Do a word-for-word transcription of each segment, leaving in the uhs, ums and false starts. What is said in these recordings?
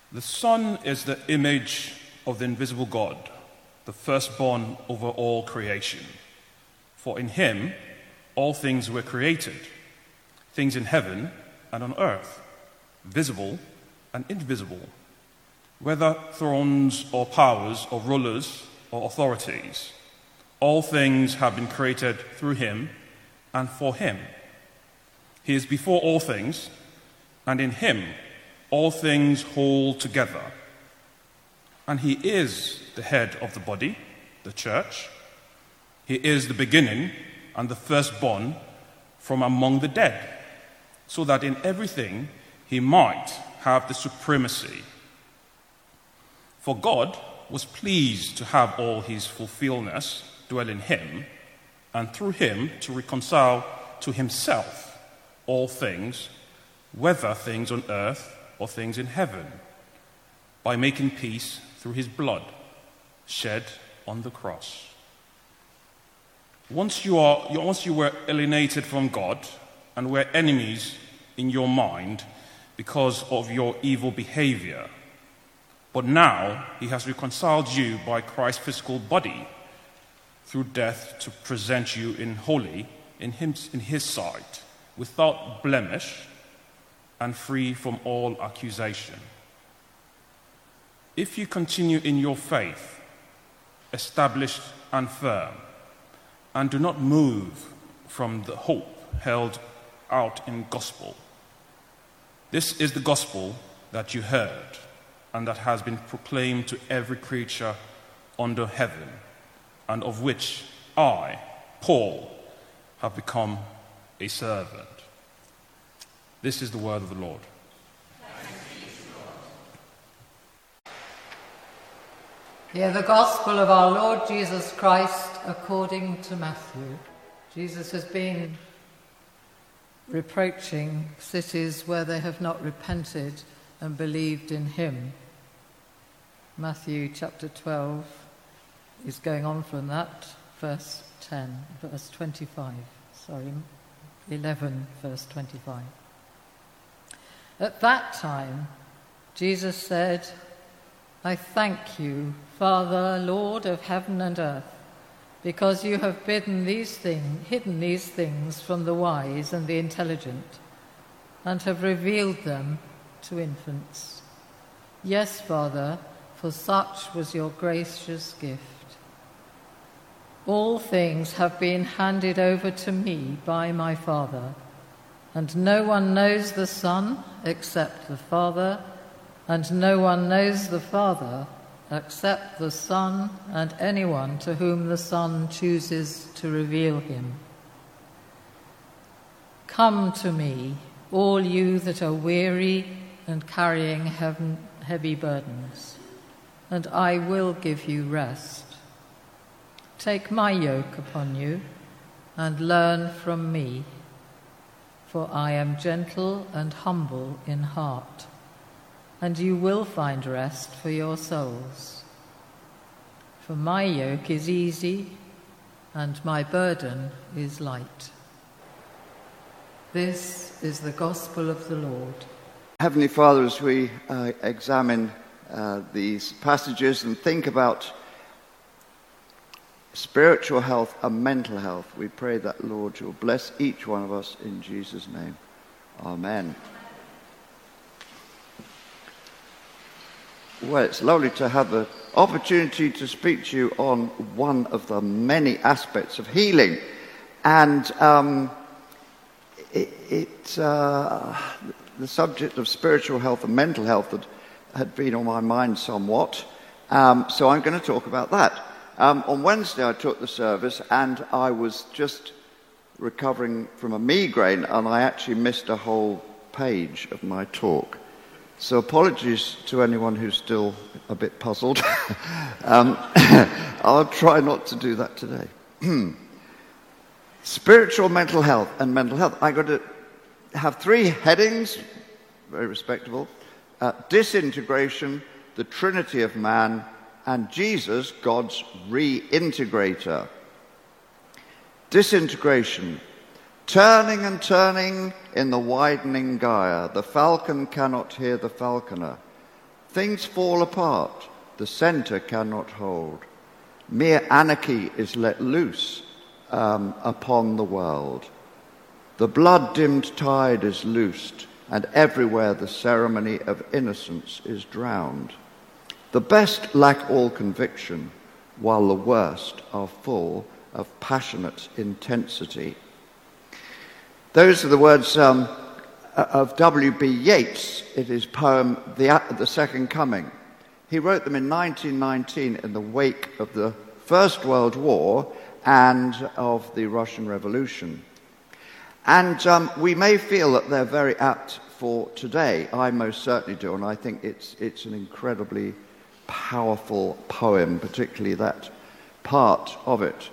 The Son is the image of the invisible God, the firstborn over all creation. For in him all things were created, things in heaven and on earth, visible and invisible, whether thrones or powers or rulers or authorities. All things have been created through him and for him. He is before all things, and in him all things hold together. And he is the head of the body, the church. He is the beginning and the firstborn from among the dead, so that in everything he might have the supremacy. For God was pleased to have all his fulfillment dwell in him, and through him to reconcile to himself all things, whether things on earth or things in heaven, by making peace through his blood shed on the cross. Once you are, once you were alienated from God and were enemies in your mind because of your evil behavior, but now he has reconciled you by Christ's physical body through death to present you in holy in him, in his sight, without blemish and free from all accusation. If you continue in your faith, established and firm, and do not move from the hope held out in gospel. This is the gospel that you heard and that has been proclaimed to every creature under heaven, and of which I, Paul, have become a servant. This is the word of the Lord. Hear the gospel of our Lord Jesus Christ according to Matthew. Jesus has been reproaching cities where they have not repented and believed in him. Matthew chapter twelve is going on from that, verse ten, verse twenty-five, sorry, eleven, verse twenty-five. At that time, Jesus said, I thank you, Father, Lord of heaven and earth, because you have hidden these things, hidden these things from the wise and the intelligent, and have revealed them to infants. Yes, Father, for such was your gracious gift. All things have been handed over to me by my Father, and no one knows the Son except the Father, and no one knows the Father except the Son and anyone to whom the Son chooses to reveal him. Come to me, all you that are weary and carrying heavy burdens, and I will give you rest. Take my yoke upon you and learn from me, for I am gentle and humble in heart, and you will find rest for your souls. For my yoke is easy and my burden is light. This is the gospel of the Lord. Heavenly Father, as we uh, examine uh, these passages and think about spiritual health and mental health, we pray that, Lord, you'll bless each one of us in Jesus' name. Amen. Well, it's lovely to have the opportunity to speak to you on one of the many aspects of healing. And um, it, it uh, the subject of spiritual health and mental health had, had been on my mind somewhat. Um, so I'm going to talk about that. Um, on Wednesday I took the service and I was just recovering from a migraine and I actually missed a whole page of my talk. So apologies to anyone who's still a bit puzzled. um, I'll try not to do that today. Spiritual mental health and mental health. I've got to have three headings, very respectable. Uh, disintegration, the Trinity of man, and Jesus, God's reintegrator. Disintegration. Turning and turning in the widening gyre, the falcon cannot hear the falconer. things fall apart. The center cannot hold. Mere anarchy is let loose um, upon the world. The blood-dimmed tide is loosed, and everywhere the ceremony of innocence is drowned. The best lack all conviction, while the worst are full of passionate intensity. Those are the words um, of W B Yeats in his poem, The, the Second Coming. He wrote them in nineteen nineteen in the wake of the First World War and of the Russian Revolution. And um, we may feel that they're very apt for today. I most certainly do, and I think it's, it's an incredibly powerful poem, particularly that part of it.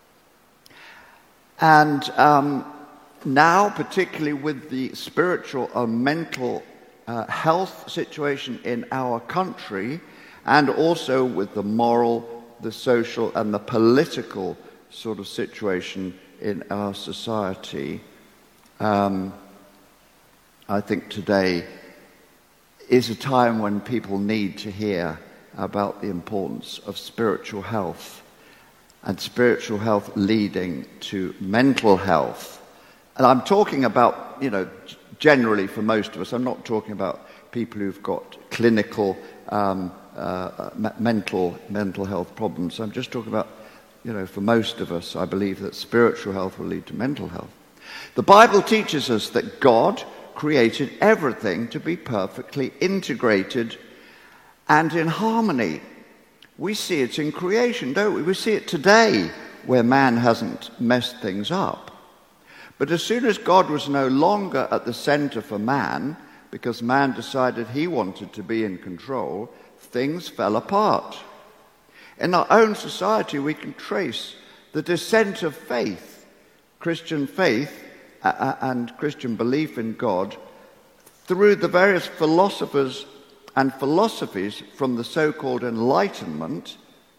And um, now, particularly with the spiritual and mental uh, health situation in our country, and also with the moral, the social, and the political sort of situation in our society, um, I think today is a time when people need to hear about the importance of spiritual health, and spiritual health leading to mental health. And I'm talking about, you know, generally for most of us, I'm not talking about people who've got clinical um, uh, mental mental health problems. I'm just talking about, you know, for most of us, I believe that spiritual health will lead to mental health. The Bible teaches us that God created everything to be perfectly integrated and in harmony. We see it in creation, don't we? We see it today where man hasn't messed things up. But as soon as God was no longer at the center for man, because man decided he wanted to be in control, things fell apart. In our own society, we can trace the descent of faith, Christian faith uh, and Christian belief in God, through the various philosophers and philosophies from the so-called Enlightenment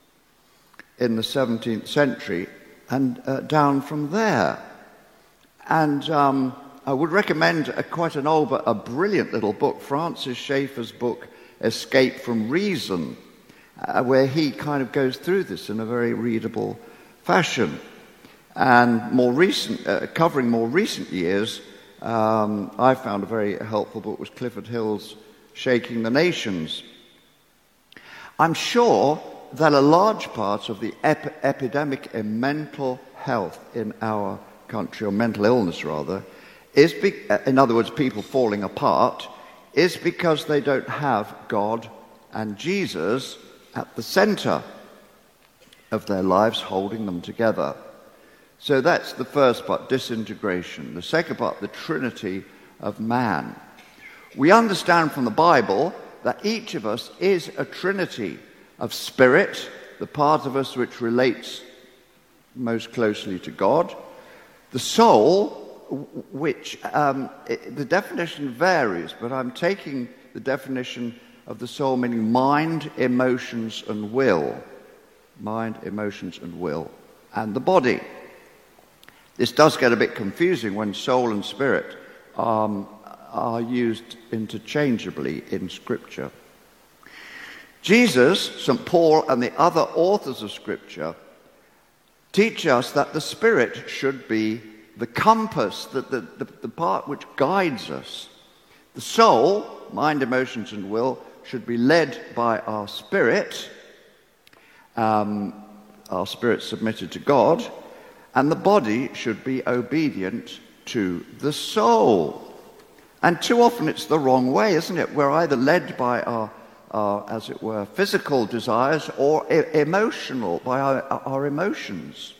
in the seventeenth century and uh, down from there. And um, I would recommend a, quite an old but a brilliant little book, Francis Schaeffer's book, Escape from Reason, uh, where he kind of goes through this in a very readable fashion. And more recent, uh, covering more recent years, um, I found a very helpful book was Clifford Hill's Shaking the Nations. I'm sure that a large part of the ep- epidemic in mental health in our country, or mental illness rather, is, be- in other words, people falling apart, is because they don't have God and Jesus at the center of their lives, holding them together. So that's the first part, disintegration. The second part, the Trinity of man. We understand from the Bible that each of us is a trinity of spirit, the part of us which relates most closely to God, the soul, which um, it, the definition varies, but I'm taking the definition of the soul meaning mind, emotions, and will. Mind, emotions, and will. And the body. This does get a bit confusing when soul and spirit um, are used interchangeably in Scripture. Jesus, Saint Paul, and the other authors of Scripture teach us that the Spirit should be the compass, the, the, the, the part which guides us. The soul, mind, emotions, and will, should be led by our spirit, um, our spirit submitted to God, and the body should be obedient to the soul. And too often it's the wrong way, isn't it? We're either led by our, our as it were, physical desires or e- emotional, by our, our emotions.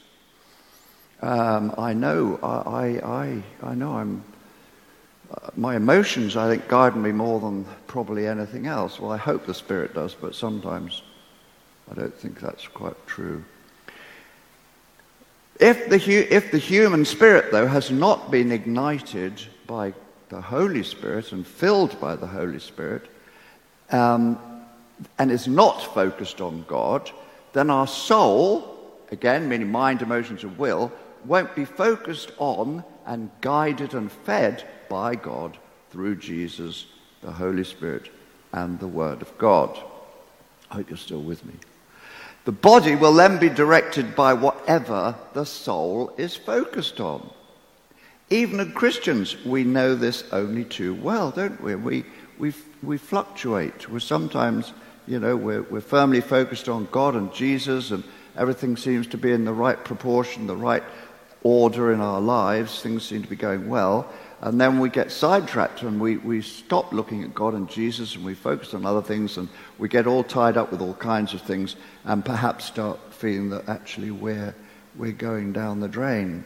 Um, I know, I, I, I know I'm, uh, my emotions, I think, guide me more than probably anything else. Well, I hope the Spirit does, but sometimes I don't think that's quite true. If the, hu- if the human spirit, though, has not been ignited by the Holy Spirit and filled by the Holy Spirit, um, and is not focused on God, then our soul, again, meaning mind, emotions, and will, won't be focused on and guided and fed by God through Jesus, the Holy Spirit, and the Word of God. I hope you're still with me. The body will then be directed by whatever the soul is focused on. Even as Christians, we know this only too well, don't we? We we we fluctuate. We're sometimes, you know, we're we're firmly focused on God and Jesus, and everything seems to be in the right proportion, the right order in our lives. Things seem to be going well. And then we get sidetracked and we, we stop looking at God and Jesus and we focus on other things and we get all tied up with all kinds of things and perhaps start feeling that actually we're, we're going down the drain.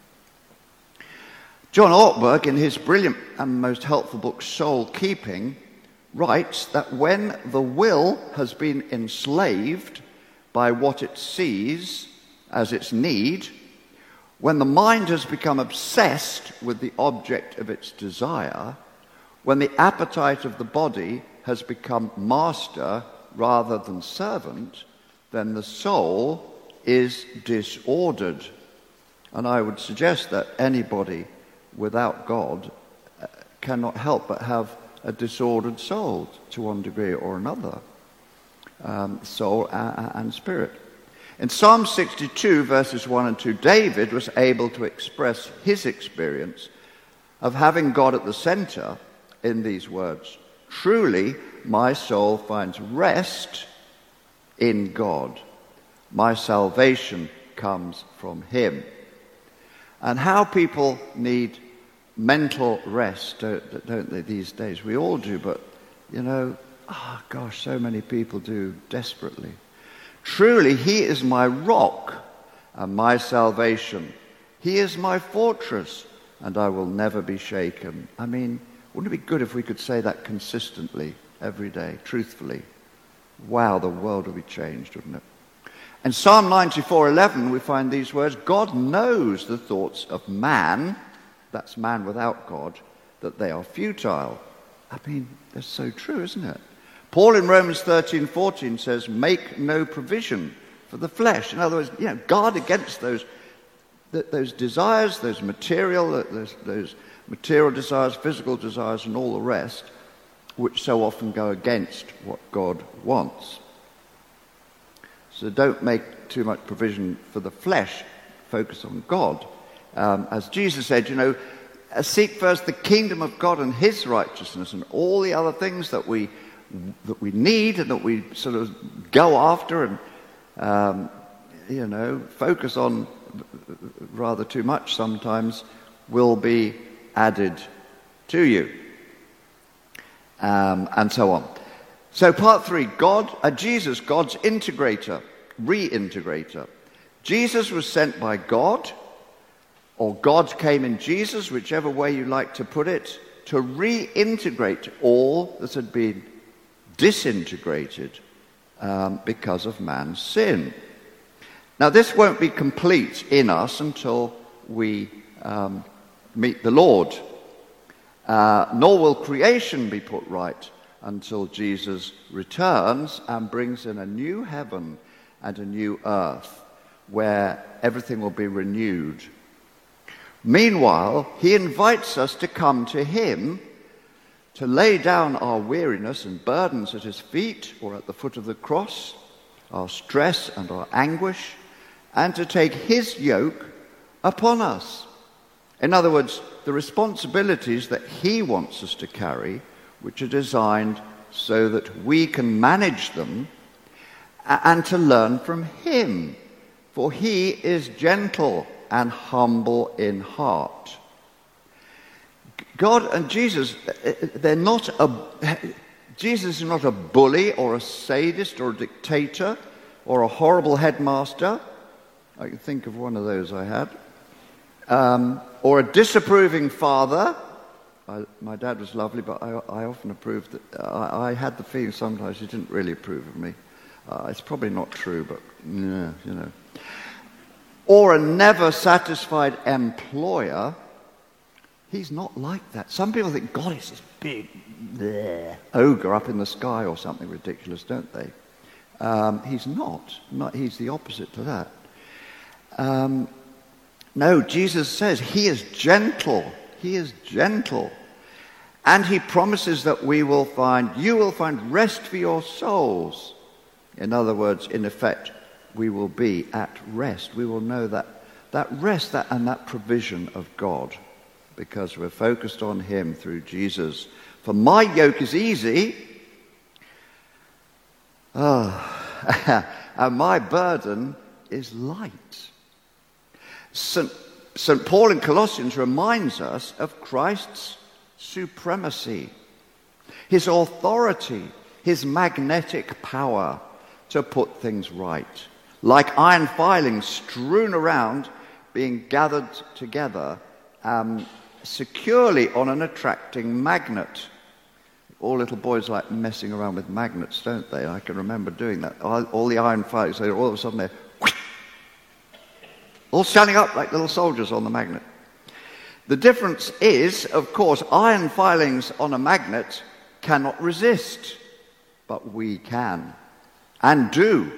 John Ortberg, in his brilliant and most helpful book, Soul Keeping, writes that when the will has been enslaved by what it sees as its need, when the mind has become obsessed with the object of its desire, when the appetite of the body has become master rather than servant, then the soul is disordered. And I would suggest that anybody without God cannot help but have a disordered soul to one degree or another, um, soul and spirit. In Psalm sixty-two, verses one and two, David was able to express his experience of having God at the center in these words: "Truly, my soul finds rest in God. My salvation comes from him." And how people need mental rest, don't, don't they, these days? We all do, but, you know, oh gosh, so many people do desperately. "Truly, he is my rock and my salvation. He is my fortress, and I will never be shaken." I mean, wouldn't it be good if we could say that consistently every day, truthfully? Wow, the world would be changed, wouldn't it? In Psalm ninety-four eleven, we find these words: "God knows the thoughts of man," that's man without God, "that they are futile." I mean, that's so true, isn't it? Paul in Romans thirteen fourteen says, "Make no provision for the flesh." In other words, you know, guard against those those desires, those material, those, those material desires, physical desires, and all the rest, which so often go against what God wants. So don't make too much provision for the flesh. Focus on God. Um, as Jesus said, you know, seek first the kingdom of God and his righteousness, and all the other things that we that we need and that we sort of go after and, um, you know, focus on rather too much sometimes, will be added to you. Um, and so on. So part three, God, uh, Jesus, God's integrator, reintegrator. Jesus was sent by God, or God came in Jesus, whichever way you like to put it, to reintegrate all that had been disintegrated um, because of man's sin. Now, this won't be complete in us until we um, meet the Lord, uh, nor will creation be put right until Jesus returns and brings in a new heaven and a new earth where everything will be renewed. Meanwhile, he invites us to come to him, to lay down our weariness and burdens at his feet or at the foot of the cross, our stress and our anguish, and to take his yoke upon us. In other words, the responsibilities that he wants us to carry, which are designed so that we can manage them, and to learn from him, for he is gentle and humble in heart. God and Jesus, they're not a, Jesus is not a bully or a sadist or a dictator or a horrible headmaster. I can think of one of those I had. Um, or a disapproving father. I, my dad was lovely, but I, I often approved that. Uh, I, I had the feeling sometimes he didn't really approve of me. Uh, it's probably not true, but yeah, you know. Or a never satisfied employer. He's not like that. Some people think God is this big bleh, ogre up in the sky or something ridiculous, don't they? Um, he's not. not. He's the opposite to that. Um, no, Jesus says he is gentle. He is gentle. And he promises that we will find, you will find rest for your souls. In other words, in effect, we will be at rest. We will know that, that rest that, and that provision of God, because we're focused on him through Jesus. For my yoke is easy, oh, and my burden is light. Saint Saint Paul in Colossians reminds us of Christ's supremacy, his authority, his magnetic power to put things right. Like iron filings strewn around, being gathered together um, securely on an attracting magnet. All little boys like messing around with magnets, don't they? I can remember doing that. All, all the iron filings, they, all of a sudden they're whoosh, all standing up like little soldiers on the magnet. The difference is, of course, iron filings on a magnet cannot resist, but we can, and do.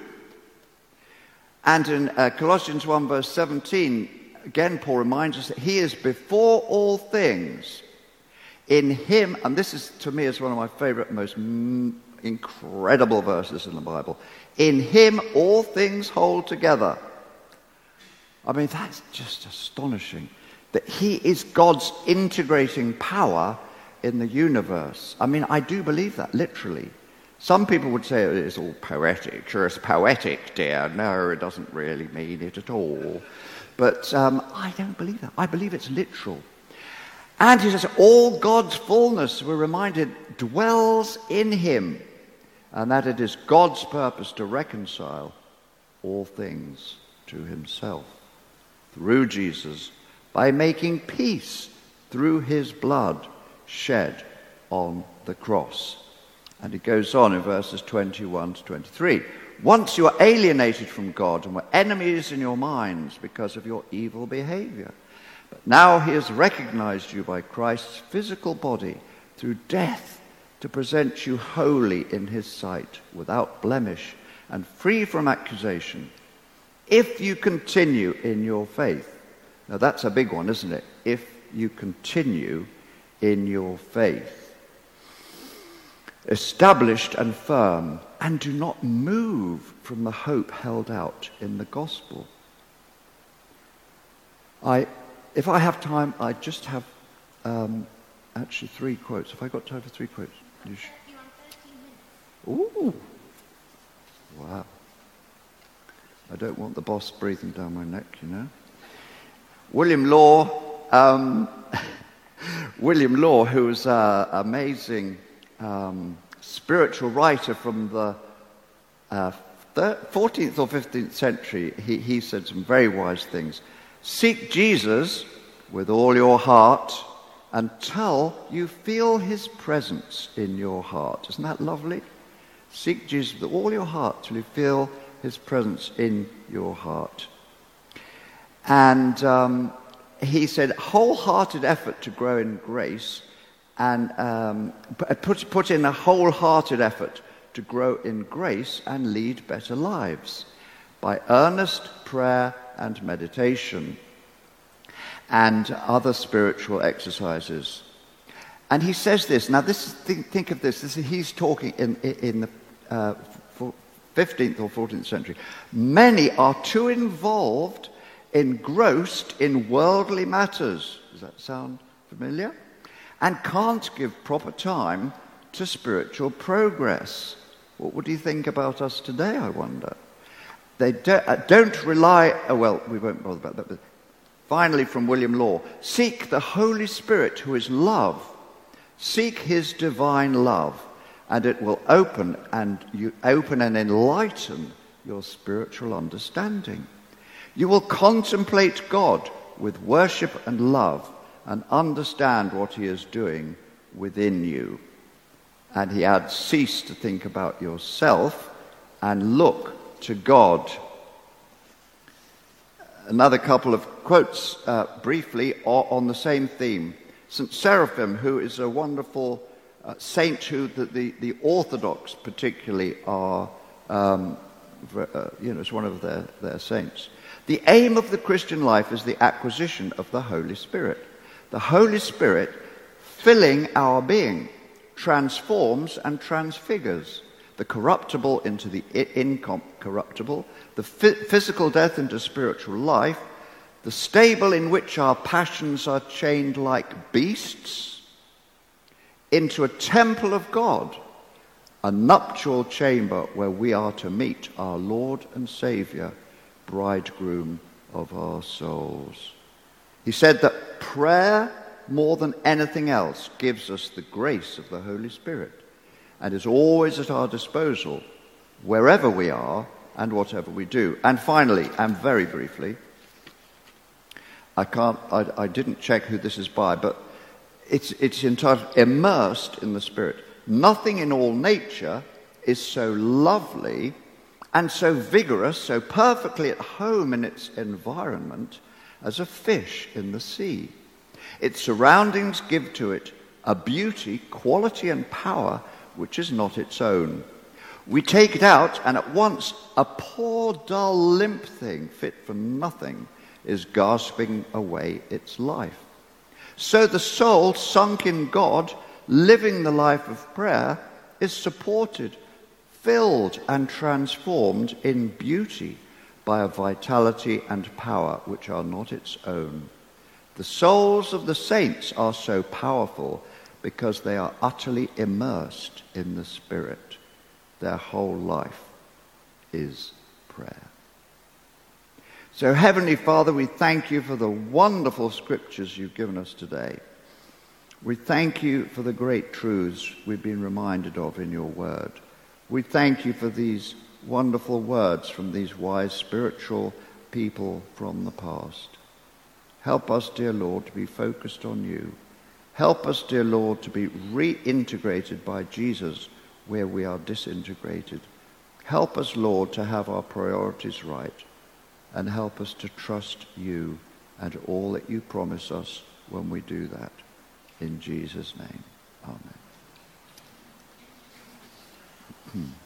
And in uh, Colossians one verse seventeen, again Paul reminds us that he is before all things. In him, and this is to me is one of my favorite, most m- incredible verses in the Bible. In him all things hold together. I mean, that's just astonishing. That he is God's integrating power in the universe. I mean, I do believe that, literally. Some people would say it is all poetic, just poetic, dear. No, it doesn't really mean it at all. But um, I don't believe that. I believe it's literal. And he says, all God's fullness, we're reminded, dwells in him, and that it is God's purpose to reconcile all things to himself through Jesus, by making peace through his blood shed on the cross. And it goes on in verses twenty-one to twenty-three. Once you were alienated from God and were enemies in your minds because of your evil behavior. But now he has recognized you by Christ's physical body through death to present you holy in his sight, without blemish and free from accusation, if you continue in your faith. Now that's a big one, isn't it? If you continue in your faith. Established and firm, and do not move from the hope held out in the gospel. I, if I have time, I just have um, actually three quotes. Have I got time for three quotes? You sh- Ooh, wow. I don't want the boss breathing down my neck, you know. William Law, um, William Law, who was an amazing um, spiritual writer from the uh, fourteenth or fifteenth century, he, he said some very wise things. Seek Jesus with all your heart until you feel his presence in your heart. Isn't that lovely? Seek Jesus with all your heart till you feel his presence in your heart. And um, he said, wholehearted effort to grow in grace, and um, put, put in a wholehearted effort to grow in grace and lead better lives by earnest prayer and meditation and other spiritual exercises. And he says this, now this think, think of this, this is, he's talking in, in the uh, fifteenth or fourteenth century. Many are too involved, engrossed in worldly matters. Does that sound familiar? And can't give proper time to spiritual progress. What would you think about us today, I wonder? They don't, uh, don't rely, oh, well, we won't bother about that, but finally from William Law, seek the Holy Spirit who is love. Seek his divine love, and it will open and you open and enlighten your spiritual understanding. You will contemplate God with worship and love and understand what he is doing within you. And he adds, cease to think about yourself and look to God. Another couple of quotes uh, briefly are on the same theme. Saint Seraphim, who is a wonderful uh, saint who the, the, the Orthodox particularly are, um, uh, you know, it's one of their, their saints. The aim of the Christian life is the acquisition of the Holy Spirit. The Holy Spirit filling our being, transforms and transfigures the corruptible into the incorruptible, the physical death into spiritual life, the stable in which our passions are chained like beasts, into a temple of God, a nuptial chamber where we are to meet our Lord and Saviour, bridegroom of our souls. He said that prayer, more than anything else, gives us the grace of the Holy Spirit and is always at our disposal wherever we are and whatever we do. And finally, and very briefly, I can't, I, I didn't check who this is by, but it's, it's entitled Immersed in the Spirit. Nothing in all nature is so lovely and so vigorous, so perfectly at home in its environment as a fish in the sea. Its surroundings give to it a beauty, quality and power which is not its own. We take it out and at once a poor, dull, limp thing fit for nothing is gasping away its life. So the soul sunk in God, living the life of prayer, is supported, filled and transformed in beauty by a vitality and power which are not its own. The souls of the saints are so powerful because they are utterly immersed in the Spirit. Their whole life is prayer. So, Heavenly Father, we thank you for the wonderful scriptures you've given us today. We thank you for the great truths we've been reminded of in your word. We thank you for these wonderful words from these wise spiritual people from the past. Help us, dear Lord, to be focused on you. Help us, dear Lord, to be reintegrated by Jesus where we are disintegrated. Help us, Lord, to have our priorities right. And help us to trust you and all that you promise us when we do that. In Jesus' name, amen.